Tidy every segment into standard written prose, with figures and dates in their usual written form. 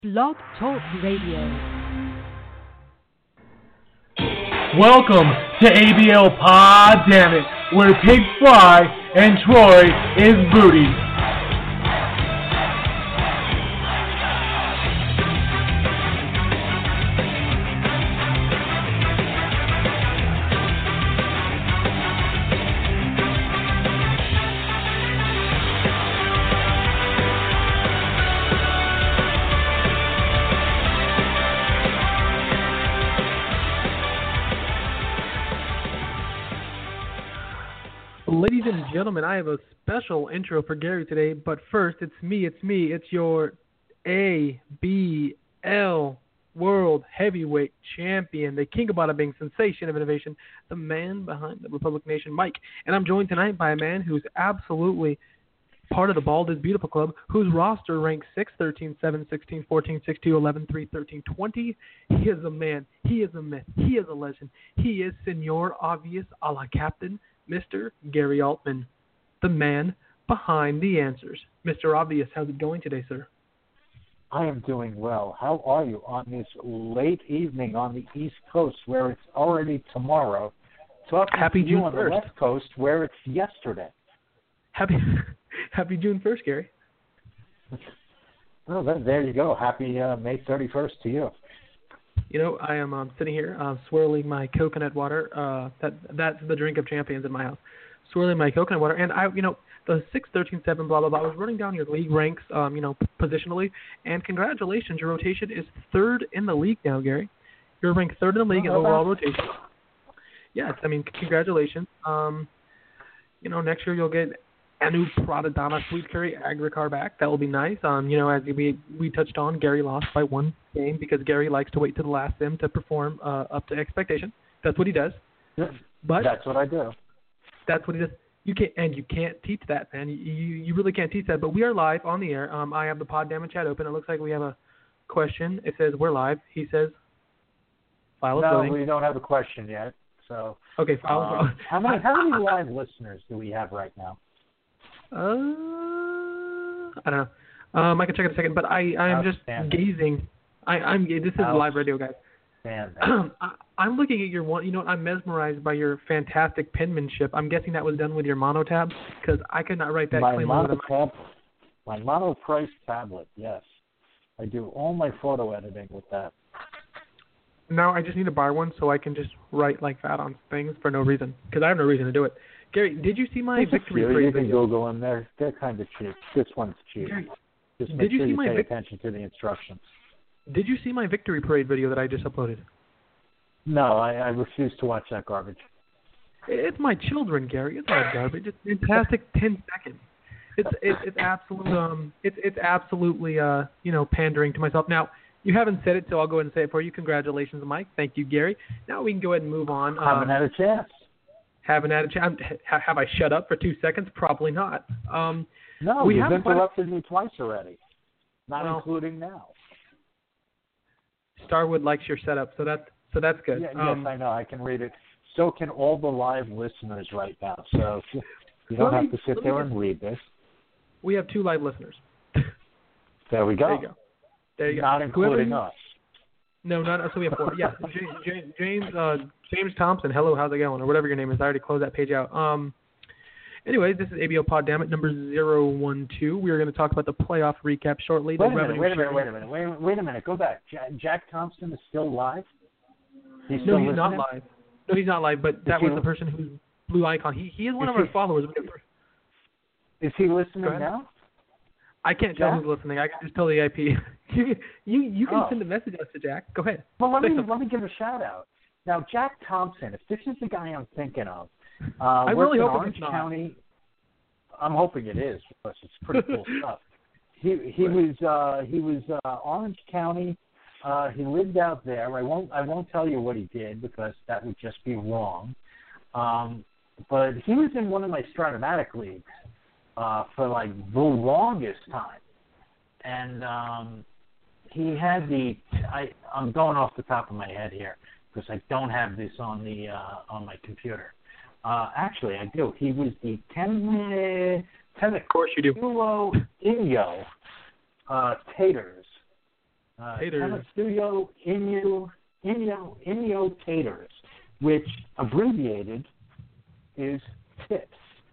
Blog Talk Radio. Welcome to ABL Pod Damn It, where pigs fly and Troy is booty. Ladies and gentlemen, I have a special intro for Gary today, but first, it's your ABL World Heavyweight Champion, the king of bada bing, sensation of innovation, the man behind the Republic Nation, Mike. And I'm joined tonight by a man who's absolutely part of the Bald is Beautiful Club, whose roster ranks 6, 13, 7, 16, 14, 6, 2, 11, 3, 13, 20. He is a man. He is a myth. He is a legend. He is Senor Obvious a la Captain, Mr. Gary Altman, the man behind the answers. Mr. Obvious, how's it going today, sir? I am doing well. How are you on this late evening on the East Coast where it's already tomorrow? Talking Happy to you June on 1st. the West Coast where it's yesterday. Happy June 1st, Gary. Well, there you go. Happy May 31st to you. You know, I am sitting here swirling my coconut water. That's the drink of champions in my house. Swirling my coconut water. And, the 6, 13, 7, blah, blah, blah. I was running down your league ranks, positionally. And congratulations, your rotation is third in the league now, Gary. You're ranked third in the league in overall rotation. Yes, congratulations. Next year you'll get Anu Pradadana, Sweet Curry, Agricar back. That will be nice. As we touched on, Gary lost by one game because Gary likes to wait to the last sim to perform up to expectation. That's what he does. But that's what I do. That's what he does. You can't teach that, man. You really can't teach that. But we are live on the air. I have the Pod Damn It chat open. It looks like we have a question. It says we're live. He says, file is loading. No, we don't have a question yet. So okay, file is loading. How many live listeners do we have right now? I don't know. I can check in a second, but I'm just gazing. This is live radio, guys. I'm looking at your one. I'm mesmerized by your fantastic penmanship. I'm guessing that was done with your mono tab because I could not write that cleanly. My mono-price tablet. Yes, I do all my photo editing with that. Now I just need to buy one so I can just write like that on things for no reason because I have no reason to do it. Gary, did you see my victory parade you can video? Google them. They're kind of cheap. This one's cheap. Gary, just make sure you pay attention to the instructions. Did you see my victory parade video that I just uploaded? No, I refuse to watch that garbage. It's my children, Gary. It's not garbage. It's fantastic. 10 seconds. It's absolutely pandering to myself. Now you haven't said it, so I'll go ahead and say it for you. Congratulations, Mike. Thank you, Gary. Now we can go ahead and move on. Haven't had a chance. Haven't had a chance. Have I shut up for 2 seconds? Probably not. No, you've interrupted me twice already, including now. Starwood likes your setup, so that's good. Yes, I know. I can read it. So can all the live listeners right now. So you don't have to sit there and read this. We have 2 live listeners. There we go. There you go. Not including us. No, not so we have 4. Yeah, James Thompson. Hello, how's it going? Or whatever your name is. I already closed that page out. Anyways, this is ABO Pod Damn It number 012. We are going to talk about the playoff recap shortly. Wait a minute. Go back. Jack Thompson is still live? He's not live. No, he's not live, but that was the person whose blue icon. He is one of our followers. Is he listening now? I can't tell who's listening. I can just tell the IP. you can send a message out to Jack. Go ahead. Well, let me give a shout out. Now, Jack Thompson, if this is the guy I'm thinking of, I really hope Orange it's not. County. I'm hoping it is because it's pretty cool stuff. He was Orange County. He lived out there. I won't tell you what he did because that would just be wrong. But he was in one of my Stratomatic leagues for like the longest time, and he had I'm going off the top of my head here because I don't have this on my computer. Actually, I do. He was the Of course you do. Inyo Taters. Taters. Temestuyo Inyo Taters, which abbreviated is tips.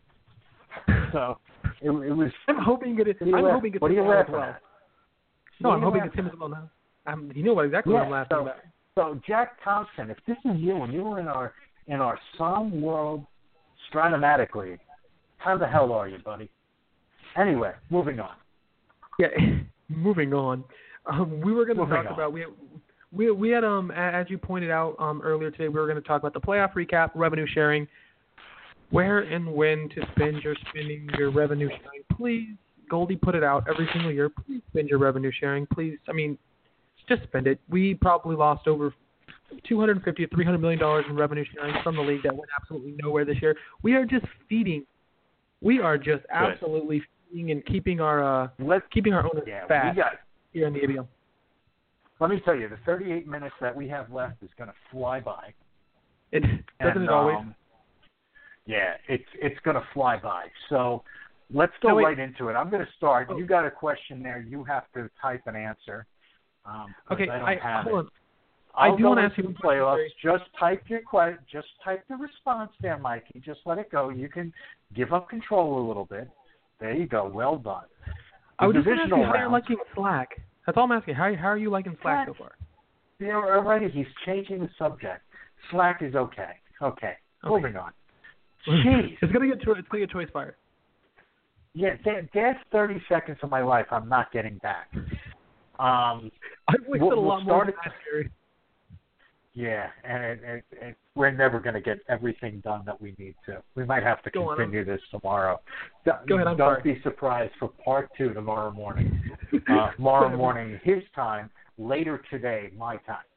So it was. I'm hoping it's Tim as well. No, I'm hoping it's Tim as well now. You know exactly what I'm laughing about. So Jack Thompson, if this is you and you were in our Psalm World Stratomatic League, how the hell are you, buddy? Anyway, moving on. Yeah, moving on. We were going to talk about we had as you pointed out earlier today, we were going to talk about the playoff recap, revenue sharing, where and when to spend your revenue sharing. Please, Goldie put it out every single year. Please spend your revenue sharing. Please, just spend it. We probably lost over $250 to $300 million in revenue sharing from the league that went absolutely nowhere this year. We are just feeding. We are just absolutely feeding and keeping our owners fat here in the ABL. Let me tell you, the 38 minutes that we have left is going to fly by. Doesn't it always? Yeah, it's going to fly by. So let's go right into it. I'm going to start. You got a question there. You have to type an answer. Okay, I don't have hold it. on. I do want to ask you the playoffs. Just type the response there, Mikey. Just let it go. You can give up control a little bit. There you go. Well done. I was just going to ask you how you're liking Slack. That's all I'm asking. How are you liking Slack so far? Yeah, already he's changing the subject. Slack is okay. Okay. Moving on. Jeez. It's gonna get choice fire. Yeah, that's 30 seconds of my life I'm not getting back. I've wasted a lot more than that, Gary. Yeah, and we're never going to get everything done that we need to. We might have to continue this tomorrow. Go ahead, Don't be surprised for part 2 tomorrow morning. Tomorrow morning, his time, later today, my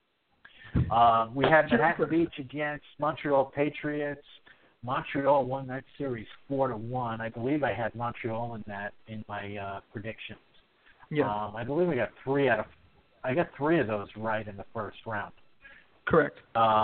time. We had Manhattan Beach against Montreal Patriots. Montreal won that series 4-1. I believe I had Montreal in my predictions. Yeah. I believe I got three of those right in the first round. Correct.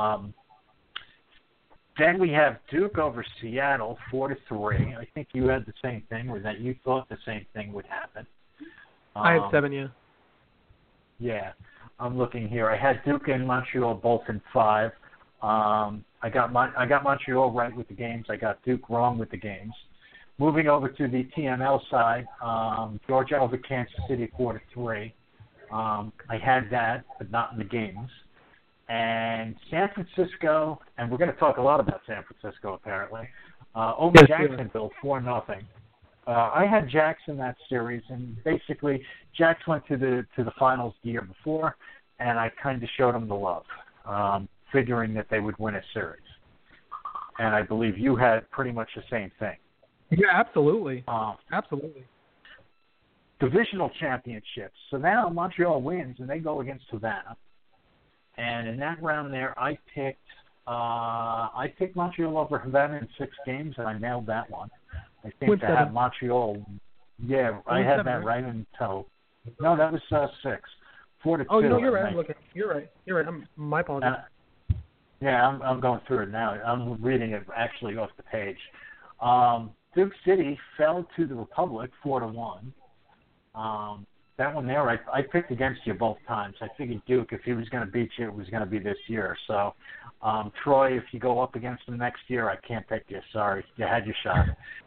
Then we have Duke over Seattle, 4-3. I think you had the same thing, or that you thought the same thing would happen. I had 7, yeah. Yeah, I'm looking here. I had Duke and Montreal both in 5. I got Montreal right with the games. I got Duke wrong with the games. Moving over to the TNL side, Georgia over Kansas City 4-3. I had that, but not in the games. And San Francisco, and we're going to talk a lot about San Francisco apparently, over Jacksonville 4-0. I had Jacks in that series, and basically Jacks went to the finals the year before, and I kind of showed them the love, figuring that they would win a series. And I believe you had pretty much the same thing. Yeah, absolutely. Absolutely. Divisional championships. So now Montreal wins, and they go against Savannah. And in that round there, I picked Montreal over Havana in 6 games, and I nailed that one. I think to have Montreal. Yeah, I had that right in tow. No, that was 6. 4-2. Oh, no, you're right. You're right. My apologies. Yeah, I'm going through it now. I'm reading it actually off the page. Duke City fell to the Republic 4-1. That one there, I picked against you both times. I figured Duke, if he was going to beat you, it was going to be this year. So, Troy, if you go up against him next year, I can't pick you. Sorry, you had your shot.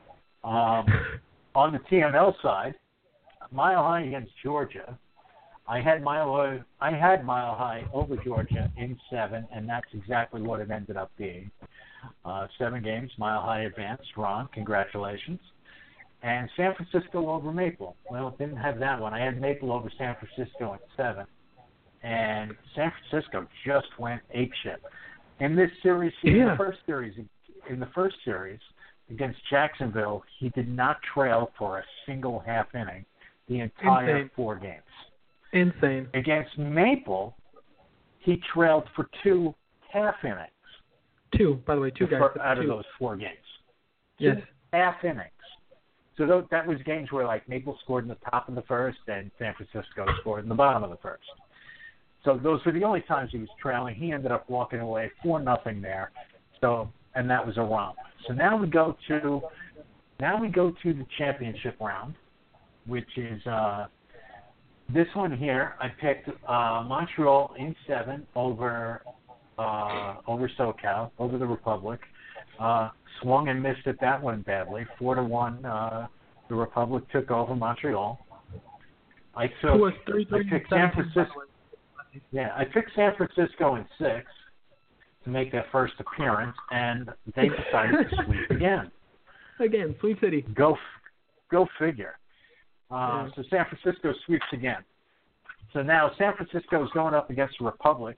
On the TNL side, Mile High against Georgia. I had Mile High over Georgia in 7, and that's exactly what it ended up being. 7 games, Mile High advanced. Ron, congratulations. And San Francisco over Maple. Well, didn't have that one. I had Maple over San Francisco at 7. And San Francisco just went apeshit. In this series, in the first series against Jacksonville, he did not trail for a single half inning the entire 4 games. Insane. Against Maple, he trailed for 2 half innings. 2, by the way, 2 guys. Out of those 4 games. Yes. 2 half innings. So that was games where, like, Maple scored in the top of the first and San Francisco scored in the bottom of the first. So those were the only times he was trailing. He ended up walking away 4-0 there. So, and that was a romp. So now we go to the championship round, which is This one here, I picked Montreal in 7 over SoCal, over the Republic. Swung and missed at that one badly. 4-1, the Republic took over Montreal. I picked San Francisco. Yeah, I picked San Francisco in 6 to make their first appearance, and they decided to sweep again. Again, Sweep City. Go figure. So San Francisco sweeps again. So now San Francisco is going up against the Republic,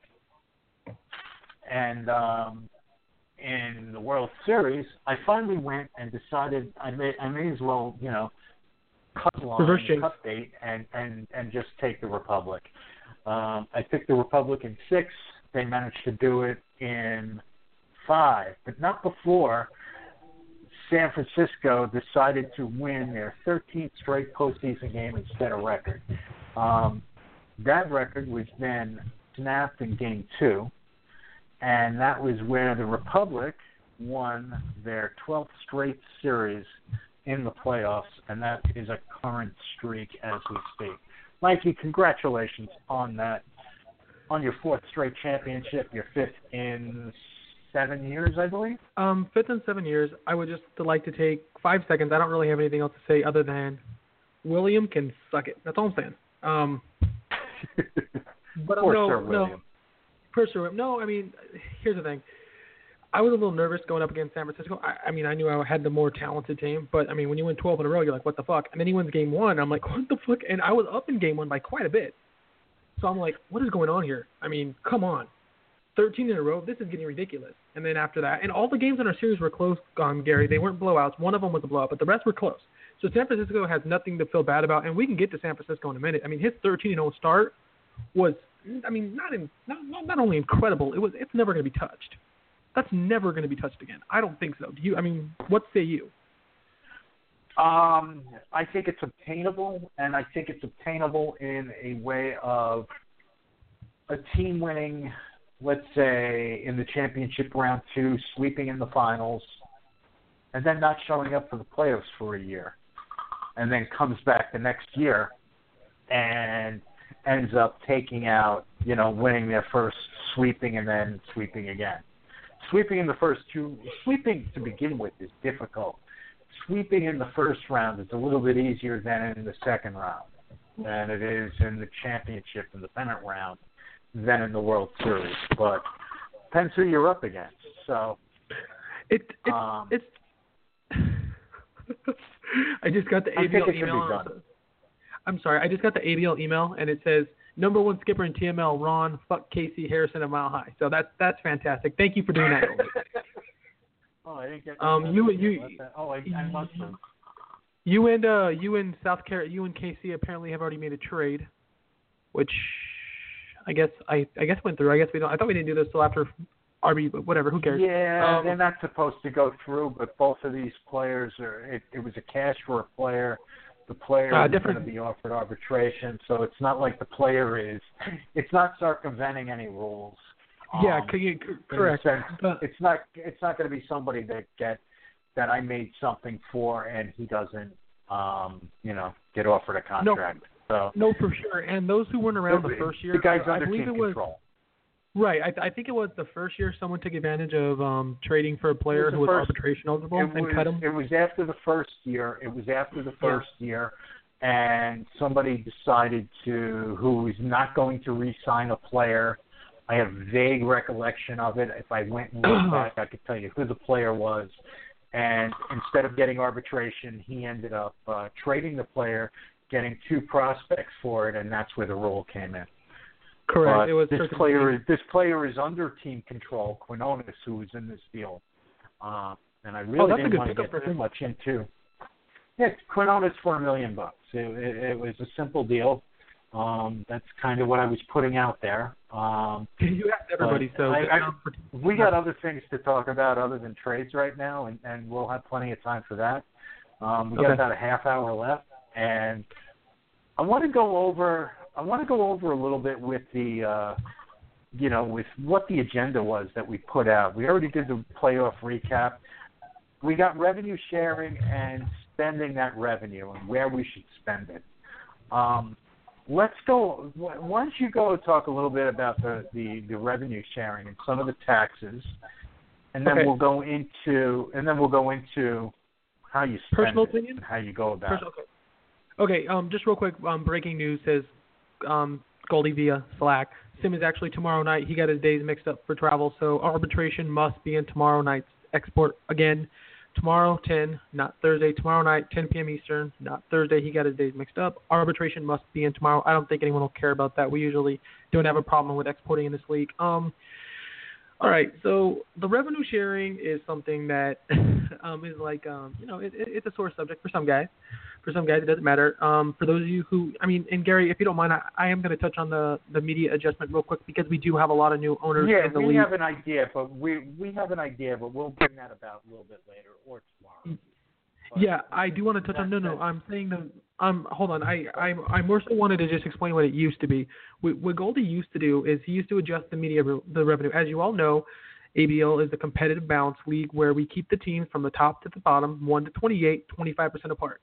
and in the World Series, I finally went and decided I may as well, cut line, cut bait, and just take the Republic. I picked the Republic in 6. They managed to do it in 5, but not before San Francisco decided to win their 13th straight postseason game and set a record. That record was then snapped in Game 2, and that was where the Republic won their 12th straight series in the playoffs, and that is a current streak as we speak. Mikey, congratulations on that, on your 4th straight championship, your 5th in 7 years, I believe? 5th in 7 years. I would just like to take 5 seconds. I don't really have anything else to say other than William can suck it. That's all I'm saying. But Poor Sir William. No, I mean, here's the thing. I was a little nervous going up against San Francisco. I knew I had the more talented team, but, I mean, when you win 12 in a row, you're like, what the fuck? And then he wins Game 1. I'm like, what the fuck? And I was up in Game 1 by quite a bit. So I'm like, what is going on here? I mean, come on. 13 in a row, this is getting ridiculous. And then after that, and all the games in our series were close, Gary. They weren't blowouts. One of them was a blowout, but the rest were close. So San Francisco has nothing to feel bad about, and we can get to San Francisco in a minute. I mean, his 13-0 start was, I mean, not only incredible, it's never going to be touched. That's never going to be touched again. I don't think so. Do you? I mean, what say you? I think it's obtainable, and I think it's obtainable in a way of a team winning, let's say, in the championship round 2, sweeping in the finals, and then not showing up for the playoffs for a year, and then comes back the next year and ends up taking out, winning their first sweeping and then sweeping again. Sweeping in the first 2, sweeping to begin with is difficult. Sweeping in the first round is a little bit easier than in the second round, than it is in the championship and the pennant round, than in the World Series. But depends who you're up against. So it's I just got the ABL email. I'm sorry, I just got the ABL email, and it says, number 1 skipper in TML, Ron, fuck Casey Harrison at Mile High. So that's fantastic. Thank you for doing that. Oh, I didn't get I must have. You and South Carolina, you and KC apparently have already made a trade, which I guess went through. I guess we don't. I thought we didn't do this till after RB, but whatever. Who cares? Yeah, they're not supposed to go through, but both of these players it was a cash for a player. The player is going to be offered arbitration, so it's not like the player is. It's not circumventing any rules. Yeah, correct. It's not going to be somebody that I made something for and he doesn't, get offered a contract. No, for sure. And those who weren't around the first year, the guys under team control. Right. I think it was the first year someone took advantage of trading for a player who was arbitration eligible and cut him. It was after the first year. Year, and somebody decided who was not going to re-sign a player. I have vague recollection of it. If I went and looked back, I could tell you who the player was. And instead of getting arbitration, he ended up trading the player, getting 2 prospects for it, and that's where the rule came in. Correct. It was this player is under team control, Quinones, who was in this deal. And I really didn't want to get too much into. Yeah, Quinones for $1 million. It was a simple deal. That's kind of what I was putting out there. You asked everybody, so we got other things to talk about other than trades right now, and we'll have plenty of time for that. We got about a half hour left, and I want to go over a little bit with the with what the agenda was that we put out. We already did the playoff recap. We got revenue sharing and spending that revenue and where we should spend it. let's go. Why don't you go talk a little bit about the revenue sharing and some of the taxes, and then we'll go into how you spend personal it opinion, and how you go about it. Okay. Just real quick. Breaking news says Goldie via Slack. Sim is actually tomorrow night. He got his days mixed up for travel, so arbitration must be in tomorrow night's export again. Tomorrow 10, not Thursday. Tomorrow night 10 p.m. Eastern, not Thursday. He got his days mixed up. Arbitration must be in tomorrow. I don't think anyone will care about that. We usually don't have a problem with exporting in this league. All right, so the revenue sharing is something that is like, it's a sore subject for some guys. For some guys, it doesn't matter. For those of you who, and Gary, if you don't mind, I am going to touch on the media adjustment real quick because we do have a lot of new owners in the league. We have an idea, but we have an idea, but we'll bring that about a little bit later or tomorrow. Yeah, I do want to touch on. No, I'm saying hold on. I more so wanted to just explain what it used to be. What Goldie used to do is he used to adjust the revenue. As you all know, ABL is a competitive balance league where we keep the teams from the top to the bottom, 1 to 28, 25% apart.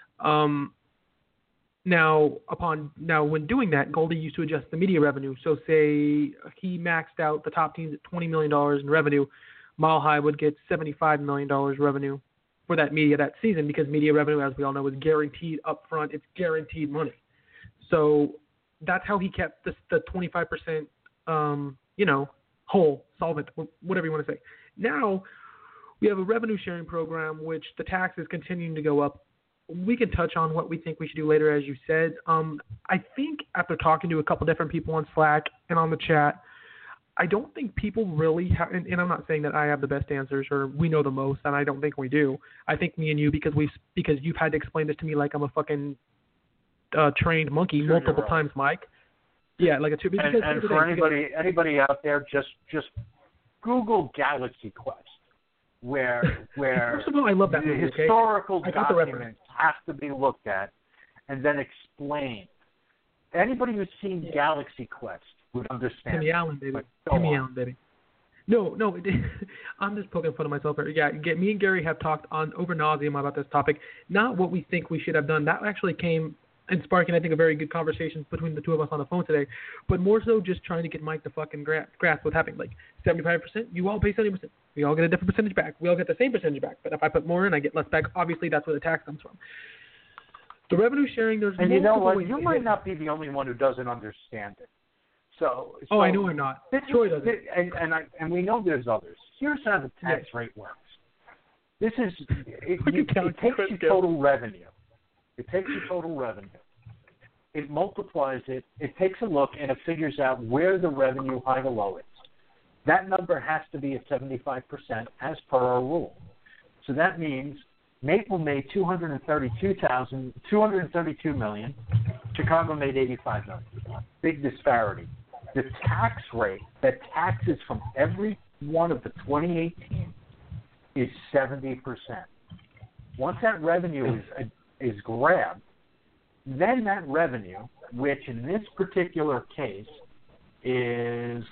Now when doing that, Goldie used to adjust the media revenue. So say he maxed out the top teams at $20 million in revenue, Mile High would get $75 million revenue for that media that season because media revenue, as we all know, is guaranteed up front. It's guaranteed money. So that's how he kept the 25%, whole, solvent, whatever you want to say. Now we have a revenue sharing program, which the tax is continuing to go up. We can touch on what we think we should do later, as you said. I think after talking to a couple different people on Slack and on the chat, I don't think people really have, and I'm not saying that I have the best answers or we know the most, and I don't think we do. I think me and you, because you've had to explain this to me like I'm a fucking trained monkey multiple times, Mike. Yeah, like a two. And for anybody out there, just Google Galaxy Quest, where first of all, I love that the movie, historical documents have to be looked at and then explained. Anybody who's seen Galaxy Quest would understand. Timmy Allen, baby. No, I'm just poking fun of myself here. Yeah, me and Gary have talked on over nauseum about this topic. Not what we think we should have done. That actually came and sparking, I think, a very good conversation between the two of us on the phone today. But more so just trying to get Mike to fucking grasp what's happening. Like 75%, you all pay 70%. We all get a different percentage back. We all get the same percentage back. But if I put more in, I get less back. Obviously, that's where the tax comes from. The revenue sharing, there's and you know what? You might not be the only one who doesn't understand it. So I know I'm not. Troy doesn't. And we know there's others. Here's how the tax rate works. This is it takes your total revenue. It takes your total revenue. It multiplies it. It takes a look and it figures out where the revenue high to low is. That number has to be at 75% as per our rule. So that means Maple made $232 million. Chicago made $85 million. Big disparity. The tax rate that taxes from every one of the 28 teams is 70%. Once that revenue is grabbed, then that revenue, which in this particular case is,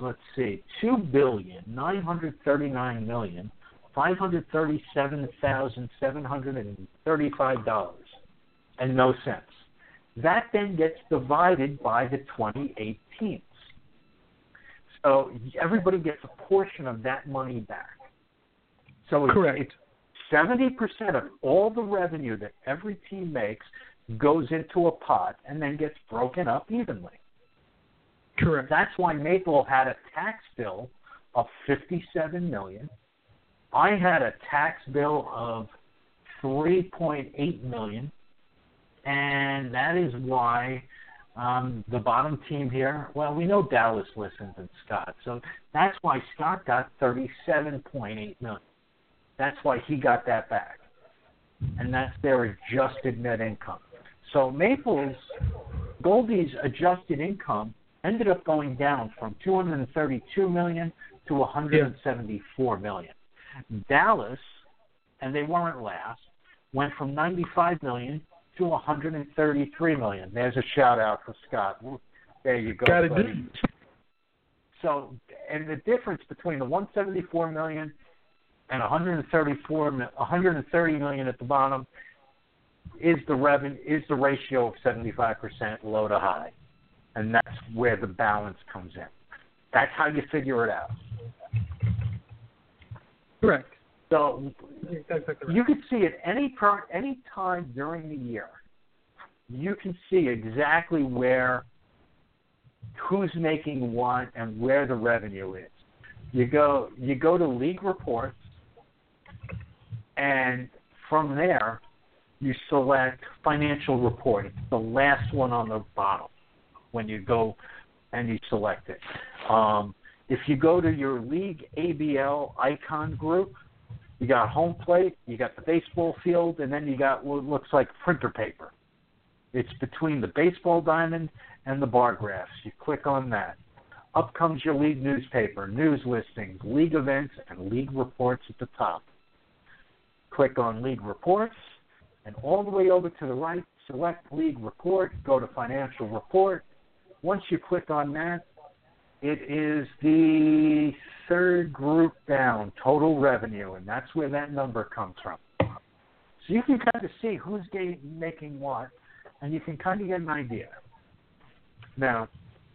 $2,939,537,735.00. That then gets divided by the 28 teams. So everybody gets a portion of that money back. So it's 70% of all the revenue that every team makes goes into a pot and then gets broken up evenly. Correct. That's why Maple had a tax bill of $57 million. I had a tax bill of $3.8 million, and that is why the bottom team here, well, we know Dallas listens and Scott, so that's why Scott got $37.8 million. That's why he got that back, and that's their adjusted net income. So Goldie's adjusted income ended up going down from $232 million to $174 million. Dallas, and they weren't last, went from $95 million to $133 million. There's a shout out for Scott. There you go, buddy. So, and the difference between the $174 million and $130 million at the bottom is the ratio of 75% low to high. and that's where the balance comes in. That's how you figure it out. Correct. So That's exactly you right. can see it any time during the year. You can see exactly who's making what and where the revenue is. You go to league reports, and from there you select financial report. It's the last one on the bottom when you go and you select it. If you go to your league ABL icon group, you got home plate, you got the baseball field, and then you got what looks like printer paper. It's between the baseball diamond and the bar graphs. You click on that. Up comes your league newspaper, news listings, league events, and league reports at the top. Click on league reports, and all the way over to the right, select league report, go to financial report. Once you click on that, it is the third group down, total revenue, and that's where that number comes from. So you can kind of see who's making what, and you can kind of get an idea. Now,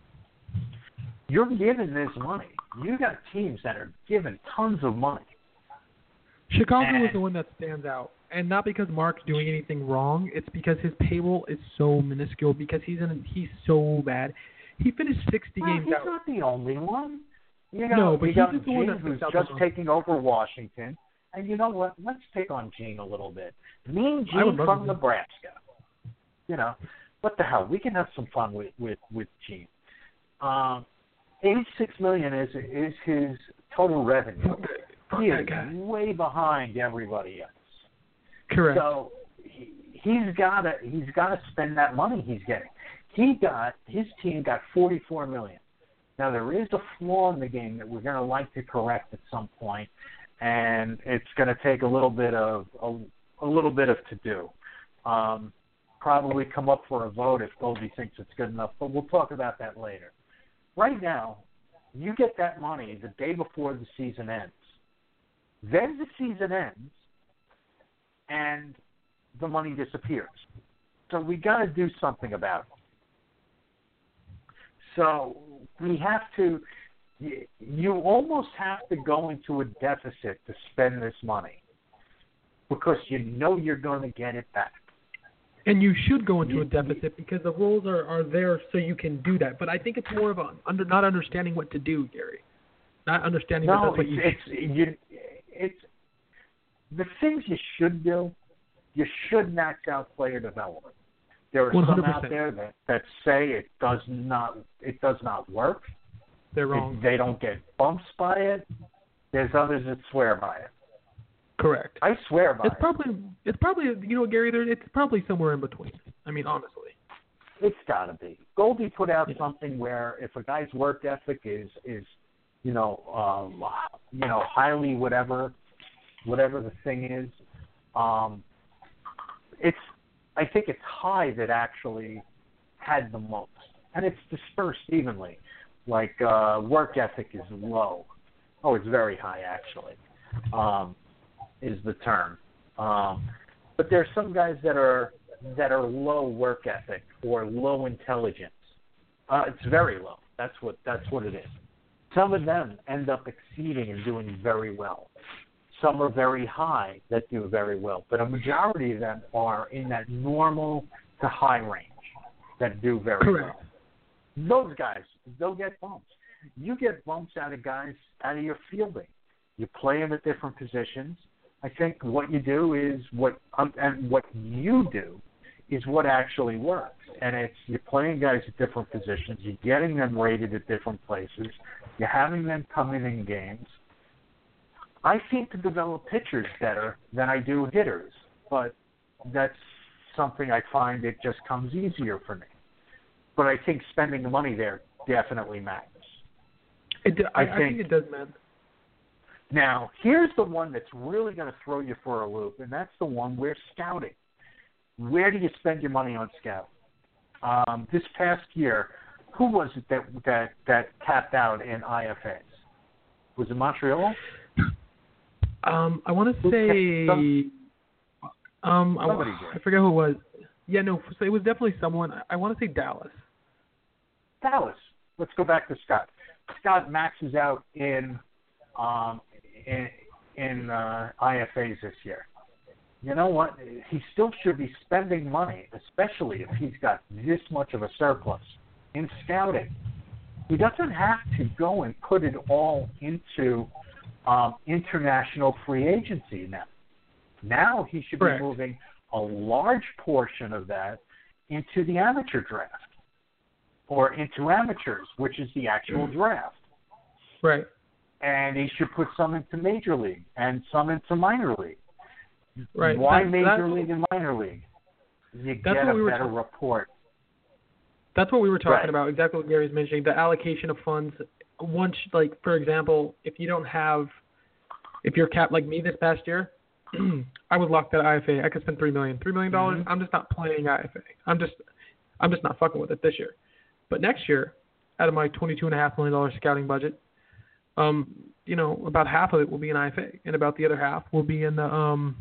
you're given this money. You got teams that are given tons of money. Chicago is the one that stands out, and not because Mark's doing anything wrong. It's because his payroll is so minuscule because he's so bad. He finished 60 games he's out. He's not the only one. You But got he's the one Gene, that who's sticks out just taking over Washington. And you know what? Let's pick on Gene a little bit. Mean Gene from Nebraska. You know, what the hell? We can have some fun with Gene. $86 million is his total revenue. He is way behind everybody else. Correct. So he's got to spend that money he's getting. His team got $44 million. Now there is a flaw in the game that we're going to like to correct at some point, and it's going to take a little bit of to do. Probably come up for a vote if Goldie thinks it's good enough, but we'll talk about that later. Right now, you get that money the day before the season ends. Then the season ends, and the money disappears. So we got to do something about it. So we have to. You almost have to go into a deficit to spend this money because you know you're going to get it back. And you should go into a deficit because the rules are there so you can do that. But I think it's more of not understanding what to do, Gary. Not understanding that that's what you should. It's the things you should do. You should max out player development. There are 100%. some out there that say it does not work. They're wrong. They don't get bumps by it. There's others that swear by it. Correct. I swear by it. It's probably Gary. It's probably somewhere in between. I mean, honestly. It's got to be. Goldie put out something where if a guy's work ethic is highly whatever the thing is, I think it's high that actually had the most, and it's dispersed evenly. Like work ethic is low. Oh, it's very high actually. Is the term. But there's some guys that are low work ethic or low intelligence. It's very low. That's what it is. Some of them end up exceeding and doing very well. Some are very high that do very well, but a majority of them are in that normal to high range that do very well. Those guys, they'll get bumps. You get bumps out of guys out of your fielding. You play them at different positions. I think what you do is what you do is what actually works. And it's you're playing guys at different positions. You're getting them rated at different places. You're having them come in games. I seem to develop pitchers better than I do hitters, but that's something I find it just comes easier for me. But I think spending the money there definitely matters. I think it does matter. Now, here's the one that's really going to throw you for a loop, and that's the one where scouting. Where do you spend your money on scouting? This past year, who was it that tapped out in IFAs? Was it Montreal? I want to say. I forget who it was. Yeah, no. So it was definitely someone. I want to say Dallas. Dallas. Let's go back to Scott. Scott maxes out in IFAs this year. You know what? He still should be spending money, especially if he's got this much of a surplus in scouting. He doesn't have to go and put it all into international free agency now. Now he should be moving a large portion of that into the amateur draft or into amateurs, which is the actual draft. Right. And he should put some into major league and some into minor league. Right. Why major league and minor league? You get a better report. That's what we were talking about, exactly what Gary's mentioning, the allocation of funds. Once, like, for example, if you're capped like me this past year, I was locked at IFA. I could spend $3 million. $3 million, I'm just not playing IFA. I'm just not fucking with it this year. But next year, out of my $22.5 million scouting budget, about half of it will be in IFA, and about the other half will be in the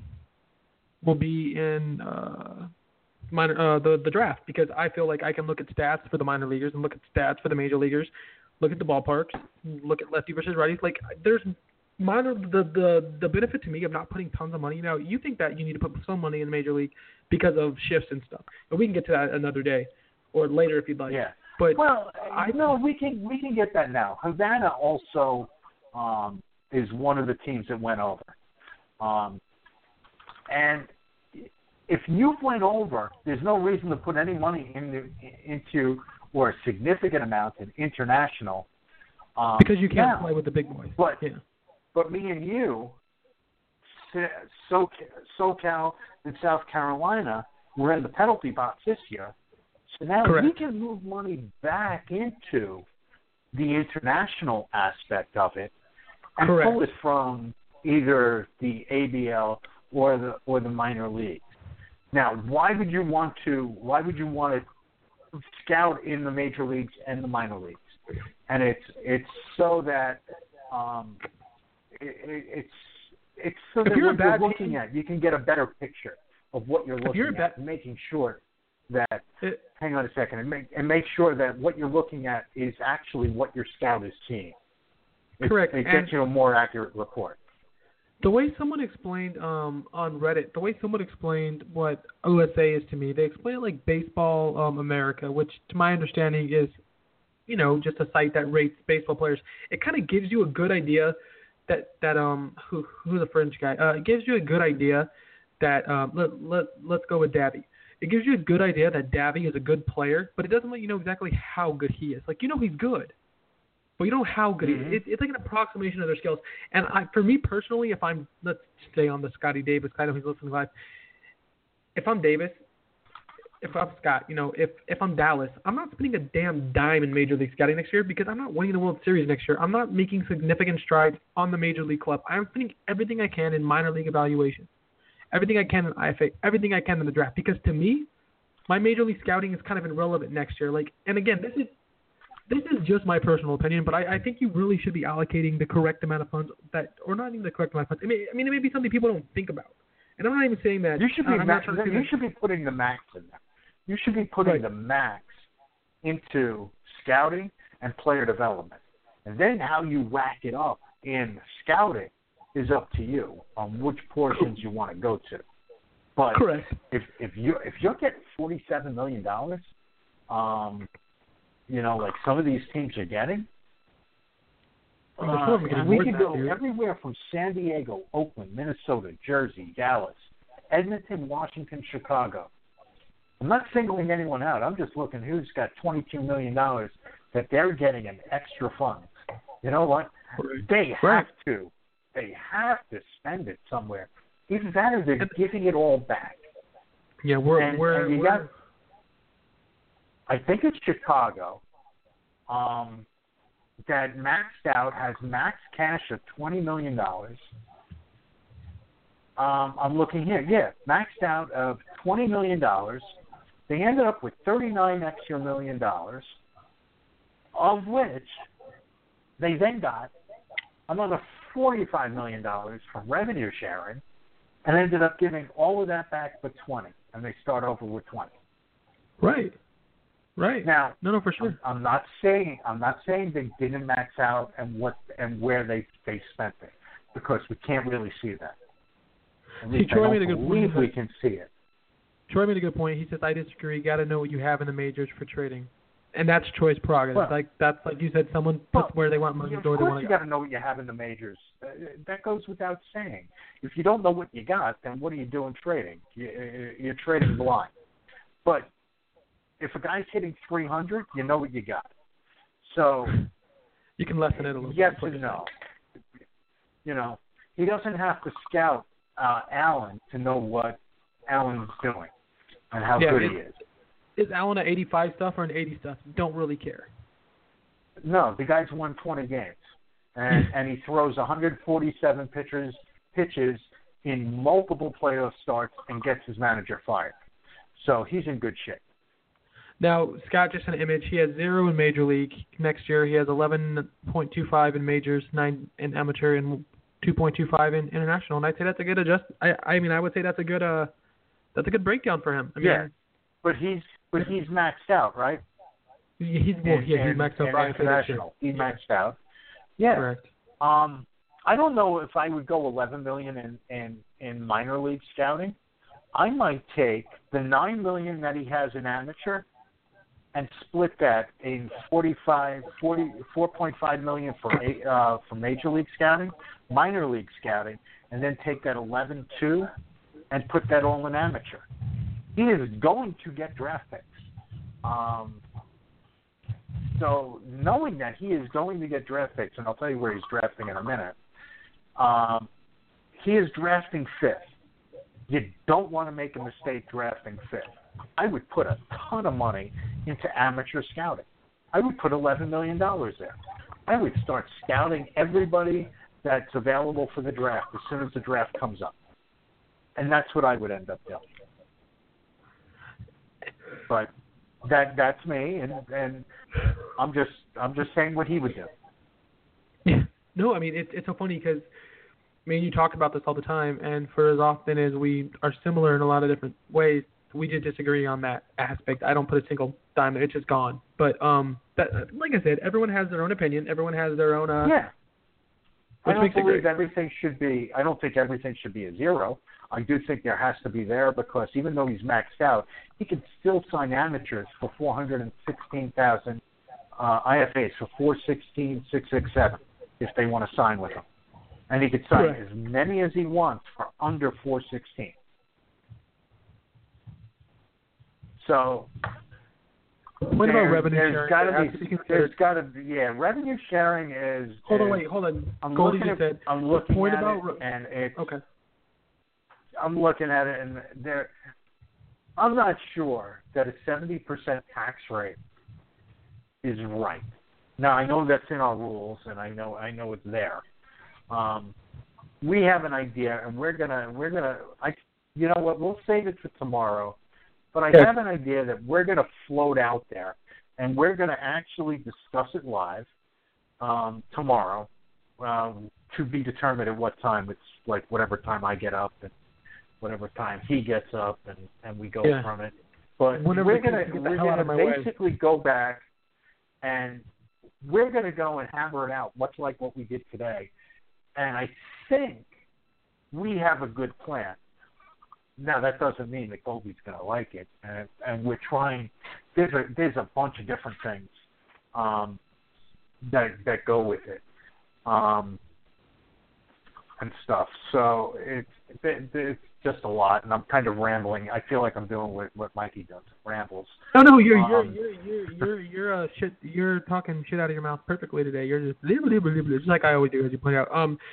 the draft, because I feel like I can look at stats for the minor leaguers and look at stats for the major leaguers, look at the ballparks, look at lefty versus righties. Like, there's the benefit to me of not putting tons of money. Now, you think that you need to put some money in the major league because of shifts and stuff, and we can get to that another day or later if you'd like. Yeah. But we can get that now. Havana also is one of the teams that went over, and if you went over, there's no reason to put any money into or a significant amount in international. Because you can't play with the big boys. But me and you, SoCal and South Carolina, were in the penalty box this year. So now we can move money back into the international aspect of it and pull it from either the ABL or the minor leagues. Now, why would you want to scout in the major leagues and the minor leagues? And it's so that it's so that what you're looking at, you can get a better picture of what you're looking at, making sure that hang on a second, and make sure that what you're looking at is actually what your scout is seeing. Correct. It gets you a more accurate report. The way someone explained on Reddit, what OSA is to me, they explain it like Baseball America, which to my understanding is, just a site that rates baseball players. It kind of gives you a good idea that who's the French guy? It gives you a good idea that let's go with Davy. It gives you a good idea that Davy is a good player, but it doesn't let you know exactly how good he is. Like, he's good, but you don't know how good he is. It's like an approximation of their skills. And for me personally, let's stay on the Scotty Davis kind of who's listening live. If I'm Davis, if I'm Scott, if I'm Dallas, I'm not spending a damn dime in Major League Scouting next year because I'm not winning the World Series next year. I'm not making significant strides on the Major League club. I'm spending everything I can in minor league evaluation, everything I can in IFA, everything I can in the draft. Because to me, my Major League Scouting is kind of irrelevant next year. And again, this is just my personal opinion, but I think you really should be allocating the correct amount of funds or not even the correct amount of funds. It may be something people don't think about. And I'm not even saying that. You should be putting the max in there. You should be putting the max into scouting and player development. And then how you rack it up in scouting is up to you on which portions you want to go to. But if you're getting $47 million, like some of these teams are getting, we could go everywhere from San Diego, Oakland, Minnesota, Jersey, Dallas, Edmonton, Washington, Chicago. I'm not singling anyone out. I'm just looking who's got $22 million that they're getting in extra funds. You know what? They have to. They have to spend it somewhere. Either that or they're giving it all back. Yeah, I think it's Chicago that maxed out, has max cash of $20 million. I'm looking here. Yeah, maxed out of $20 million. They ended up with $39 extra million, of which they then got another $45 million from revenue sharing, and ended up giving all of that back but $20, and they start over with $20. Right. Right. Now, No, for sure. I'm not saying they didn't max out and where they spent it, because we can't really see that. At least Troy I made a don't good believe point. we can see it. Troy made a good point. He says, I disagree. You got to know what you have in the majors for trading. And that's Troy's prerogative. Well, That's like you said, someone puts where they want money, Of where they course want you to go. got to know what you have in the majors. That goes without saying. If you don't know what you got, then what are you doing trading? You're trading blind. But if a guy's hitting 300, you know what you got. So You can lessen it a little yes bit. and no. You know, he doesn't have to scout Allen to know what Allen's doing and how good he is. Is Allen an 85 stuff or an 80 stuff? Don't really care. No, the guy's won 20 games, and he throws 147 pitches in multiple playoff starts and gets his manager fired. So he's in good shape. Now, Scott just sent an image. He has 0 in Major League. Next year, he has 11.25 in majors, 9 in amateur, and 2.25 in international. And I'd say that's a good adjust. I mean, I would say that's a good breakdown for him. I mean, yeah, but he's maxed out, right? He's maxed out for international. He maxed out. Yeah. Correct. I don't know if I would go $11 million in minor league scouting. I might take the $9 million that he has in amateur and split that in $4.5 million for major league scouting, minor league scouting, and then take that 11.2 and put that all in amateur. He is going to get draft picks. So knowing that he is going to get draft picks, and I'll tell you where he's drafting in a minute, he is drafting 5th. You don't want to make a mistake drafting 5th. I would put a ton of money into amateur scouting. I would put $11 million there. I would start scouting everybody that's available for the draft as soon as the draft comes up. And that's what I would end up doing. But that's me, and I'm just saying what he would do. Yeah. No, I mean it's so funny because you talk about this all the time, and for as often as we are similar in a lot of different ways, we did disagree on that aspect. I don't put a single dime there; it's just gone. But that, like I said, everyone has their own opinion. Everyone has their own. Yeah. I don't believe everything should be. I don't think everything should be a 0. I do think there has to be there because even though he's maxed out, he could still sign amateurs for 416,000 IFAs for 416,667 if they want to sign with him, and he could sign as many as he wants for under 416. So. What about revenue sharing? There's got to be, revenue sharing is. Hold on. Goldie just said. I'm looking point at about it, and it's. Okay. I'm looking at it, and I'm not sure that a 70% tax rate is right. Now I know that's in our rules, and I know it's there. We have an idea, and we're gonna. You know what? We'll save it for tomorrow. But I have an idea that we're going to float out there, and we're going to actually discuss it live tomorrow to be determined at what time. It's like whatever time I get up and whatever time he gets up, and we go from it. But we're going to basically go back, and we're going to go and hammer it out, much like what we did today. And I think we have a good plan. Now, that doesn't mean that Goldie's going to like it, and we're trying. There's a bunch of different things that go with it and stuff. So it's just a lot, and I'm kind of rambling. I feel like I'm doing what Mikey does, rambles. No, you're talking shit out of your mouth perfectly today. You're just like I always do, as you point out.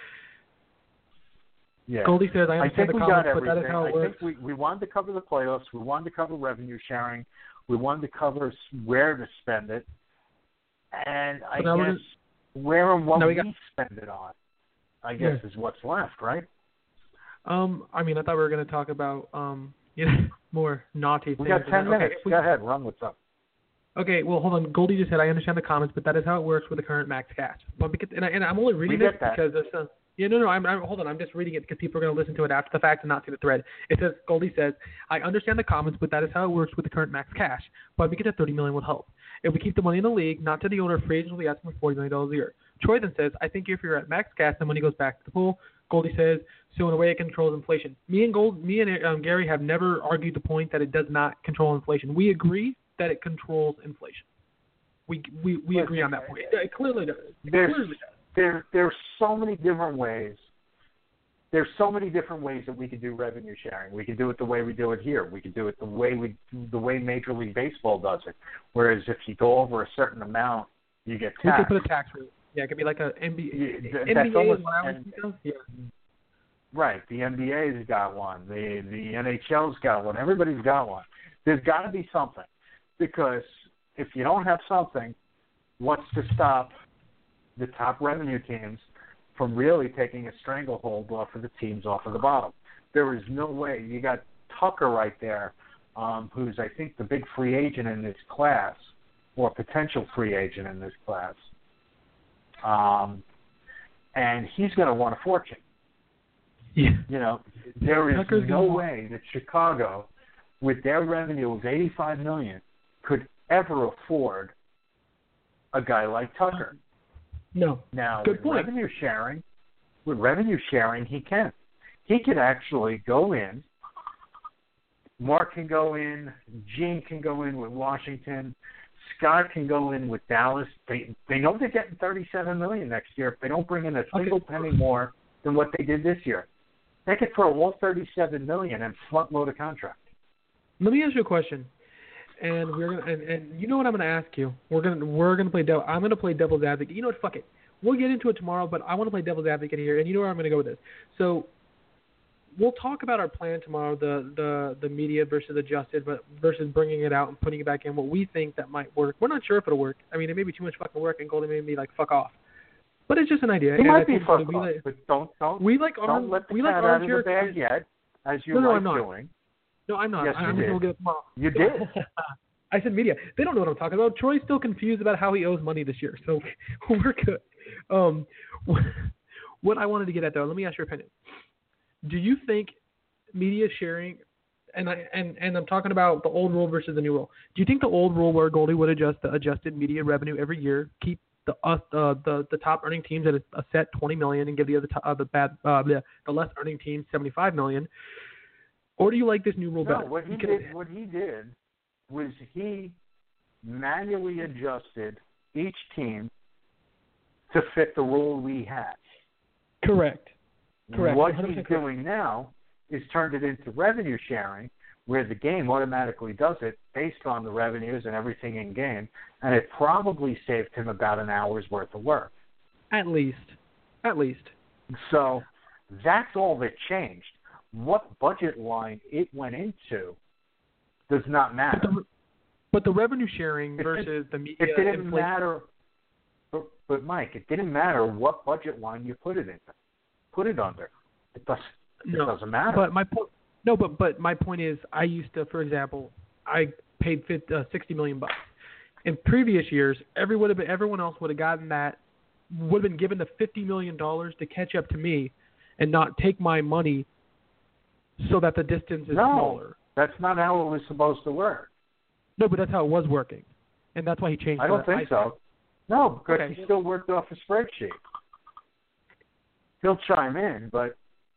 Yeah. Goldie says, I understand the comments, but that is how it works. I think we wanted to cover the playoffs. We wanted to cover revenue sharing. We wanted to cover where to spend it. And I guess where and what we spend it on, I guess, is what's left, right? I thought we were going to talk about more naughty things. We got 10 minutes. Go ahead. Run what's up. Okay, well, hold on. Goldie just said, I understand the comments, but that is how it works with the current max cast. Well, and I'm only reading it because there's some... Yeah, no, I'm hold on. I'm just reading it because people are going to listen to it after the fact and not see the thread. It says, Goldie says, I understand the comments, but that is how it works with the current max cash. But we get to $30 million would help. If we keep the money in the league, not to the owner, free agents will be asking for $40 million a year. Troy then says, I think if you're at max cash, the money goes back to the pool. Goldie says, so in a way it controls inflation. Me and Gary have never argued the point that it does not control inflation. We agree that it controls inflation. We agree on that point. It clearly does. There's so many different ways. There's so many different ways that we can do revenue sharing. We can do it the way we do it here. We can do it the way Major League Baseball does it. Whereas if you go over a certain amount, you get taxed. We could put a tax rate. Yeah, it could be like a NBA. That's NBA almost, yeah. Right. The NBA's got one. The NHL's got one. Everybody's got one. There's got to be something, because if you don't have something, what's to stop the top revenue teams from really taking a stranglehold off of the teams off of the bottom? There is no way. You got Tucker right there, who's, I think, the big free agent in this class, or potential free agent in this class. And he's going to want a fortune. Yeah. You know, there is Tucker's no way that Chicago, with their revenue of $85 million, could ever afford a guy like Tucker. No. Now, Good point. with revenue sharing, he can. He could actually go in. Mark can go in. Gene can go in with Washington. Scott can go in with Dallas. They know they're getting $37 million next year if they don't bring in a single penny more than what they did this year. They could throw all $37 million and front load a contract. Let me ask you a question, and and you know what I'm going to ask you. We're gonna play devil. I'm going to play devil's advocate. You know what? Fuck it. We'll get into it tomorrow, but I want to play devil's advocate here, and you know where I'm going to go with this. So we'll talk about our plan tomorrow, the media versus adjusted, but versus bringing it out and putting it back in, what we think that might work. We're not sure if it'll work. I mean, it may be too much fucking work, and Goldie may be like, fuck off. But it's just an idea. He might be fucked off, but don't let the cat out of the bag yet, as you like doing. No, I'm not. Yes, I'm you just did. get it tomorrow. You did. I said media. They don't know what I'm talking about. Troy's still confused about how he owes money this year, so we're good. What I wanted to get at, though, let me ask your opinion. Do you think media sharing, and I'm talking about the old rule versus the new rule, do you think the old rule where Goldie would adjust the adjusted media revenue every year, keep the top earning teams at a set $20 million and give the less earning teams $75 million? Or do you like this new rule better? What he did was he manually adjusted each team to fit the rule we had. Correct. What he's doing now is turned it into revenue sharing, where the game automatically does it based on the revenues and everything in game, and it probably saved him about an hour's worth of work. At least. So that's all that changed. What budget line it went into does not matter. But the revenue sharing versus the media... It didn't matter. But Mike, it didn't matter what budget line you put it in. Put it under. It doesn't matter. But my point... No, but my point is, I used to, for example, I paid $60 million. In previous years, everyone else would have gotten that, would have been given the $50 million to catch up to me, and not take my money, so that the distance is smaller. That's not how it was supposed to work. No, but that's how it was working, and that's why he changed. I don't think so. No, because he still worked off a spreadsheet. He'll chime in, but.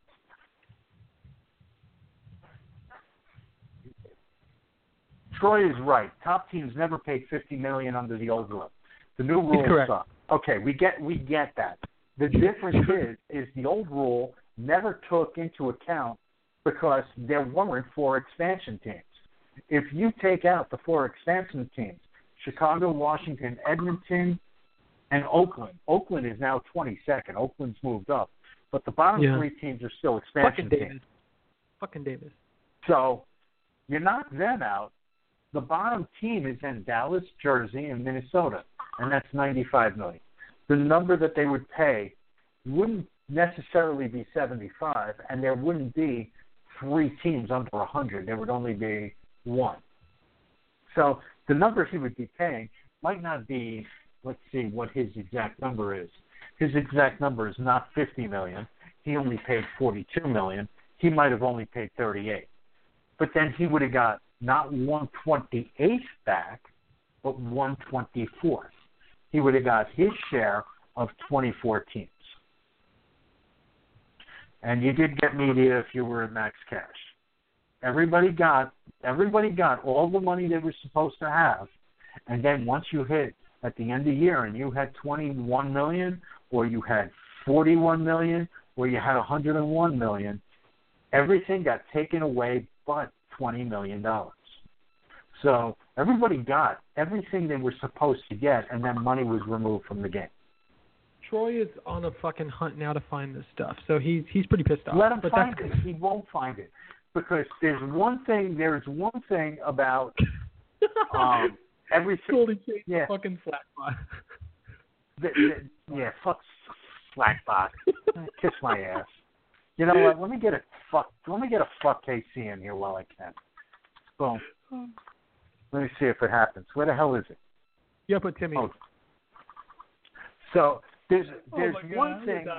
Troy is right. Top teams never paid $50 million under the old rule. The new rule sucks. Okay, we get that. The difference is the old rule never took into account, because there weren't 4 expansion teams. If you take out the 4 expansion teams, Chicago, Washington, Edmonton, and Oakland. Oakland is now 22nd. Oakland's moved up, but the bottom 3 teams are still expansion teams. Fucking Davis. So you knock them out. The bottom team is in Dallas, Jersey, and Minnesota, and that's $95 million. The number that they would pay wouldn't necessarily be 75, and there wouldn't be 3 teams under 100. There would only be 1. So the number he would be paying might not be, let's see what his exact number is. his exact number is not $50 million. He only paid $42 million. He might have only paid $38. But then he would have got not 1/28th back, but 1/24th. He would have got his share of 24 teams. And you did get media if you were at max cash. Everybody got all the money they were supposed to have. And then once you hit at the end of the year and you had 21 million, or you had 41 million, or you had 101 million, everything got taken away but $20 million. So everybody got everything they were supposed to get, and then money was removed from the game. Troy is on a fucking hunt now to find this stuff, so he's pretty pissed off. Let him find it. He won't find it because there's one thing about everything. Goldie changed yeah. Fucking Slackbot. Yeah, fuck Slackbot. Kiss my ass. You know what? Let me get a fuck KC in here while I can. Boom. Let me see if it happens. Where the hell is it? Yeah, but Timmy. Oh. So there's one God, thing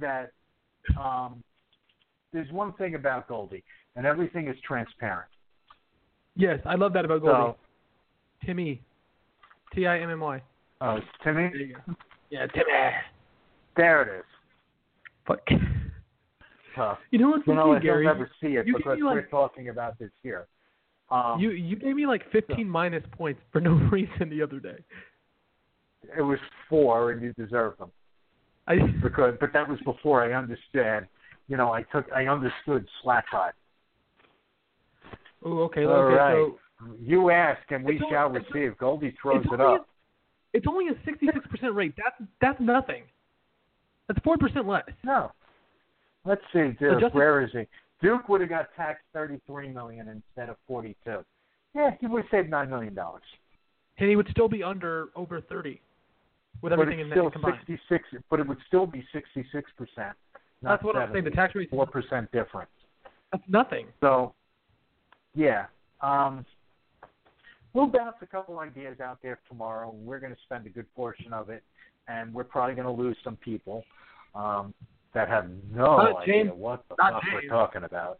there's one thing about Goldie, and everything is transparent. Yes, I love that about Goldie. So, Timmy. Timmy. Oh, it's Timmy? There you go. Yeah, Timmy. There it is. Fuck. Tough. You know what's funny, Gary? You'll never see it you because we're talking about this here. You gave me like 15 minus points for no reason the other day. It was 4, and you deserve them. But that was before I understood. You know, I understood Slackbot. Oh, okay. All okay, right. So you ask, and we shall receive. Goldie throws it up. It's only a 66% rate. That's nothing. That's 4% less. No. Let's see, Duke. So where is he? Duke would have got taxed $33 million instead of $42. Yeah, he would have saved $9 million. And he would still be over 30 with everything in there combined. 66, but it would still be 66%. That's what I'm saying. The tax rate is 4% difference. That's nothing. So, yeah. We'll bounce a couple ideas out there tomorrow. We're going to spend a good portion of it, and we're probably going to lose some people that have no idea what the fuck we're talking about.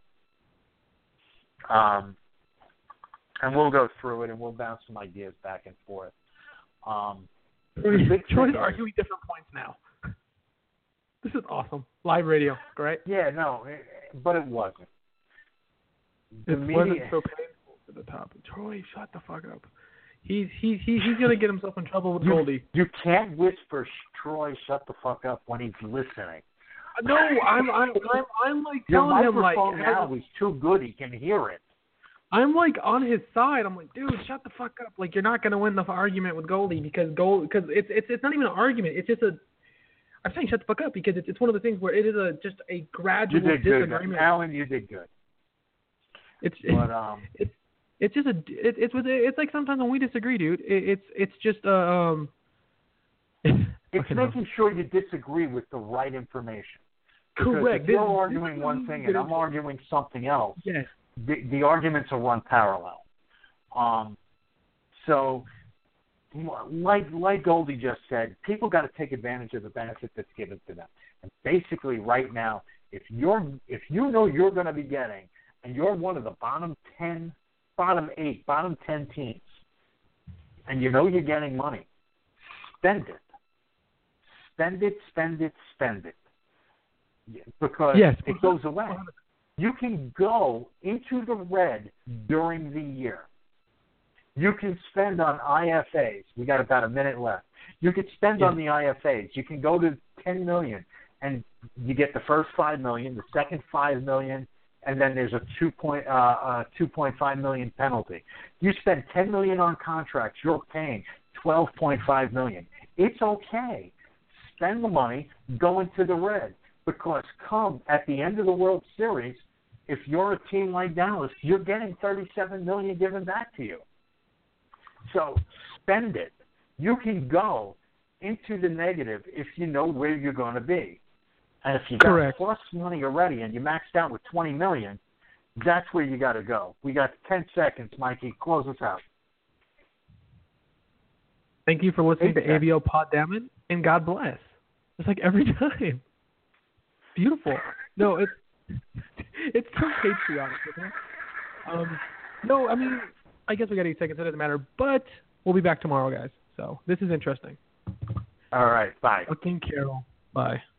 And we'll go through it, and we'll bounce some ideas back and forth. Troy's arguing different points now. This is awesome. Live radio, great. Yeah, no, but it wasn't. It wasn't so painful to the top. Troy, shut the fuck up. He's gonna get himself in trouble with Goldie. You can't whisper Troy, shut the fuck up when he's listening. No, I'm like your telling him like microphone now is too good. He can hear it. I'm like on his side. I'm like, dude, shut the fuck up. Like you're not gonna win the argument with Goldie because it's not even an argument. It's just I'm saying shut the fuck up because it's one of the things where it is just a gradual disagreement. Good. Alan, you did good. It's like sometimes when we disagree, dude. It's just It's making sure you disagree with the right information. Because correct. If you're arguing one thing and I'm arguing something else, yes. the arguments will run parallel. So, like Goldie just said, people got to take advantage of the benefit that's given to them. And basically, right now, if you know you're going to be getting, and you're one of the bottom 10 teams, and you know you're getting money, spend it. Spend it. Because it goes away. You can go into the red during the year. You can spend on IFAs. We got about a minute left. You could spend on the IFAs. You can go to $10 million, and you get the first $5 million, the second $5 million, and then there's a $2.5 million penalty. You spend $10 million on contracts, you're paying $12.5 million. It's okay. Spend the money, go into the red, because come at the end of the World Series, if you're a team like Dallas, you're getting $37 million given back to you. So spend it. You can go into the negative if you know where you're going to be. And if you got plus money already and you maxed out with $20 million, that's where you got to go. We got 10 seconds, Mikey. Close us out. Thank you for listening to ABL Pod Damn It, and God bless. Just like every time. Beautiful. No, it's so patriotic, isn't it? No, I mean, I guess we got 8 seconds. It doesn't matter. But we'll be back tomorrow, guys. So this is interesting. All right. Bye. Fucking Carol. Bye.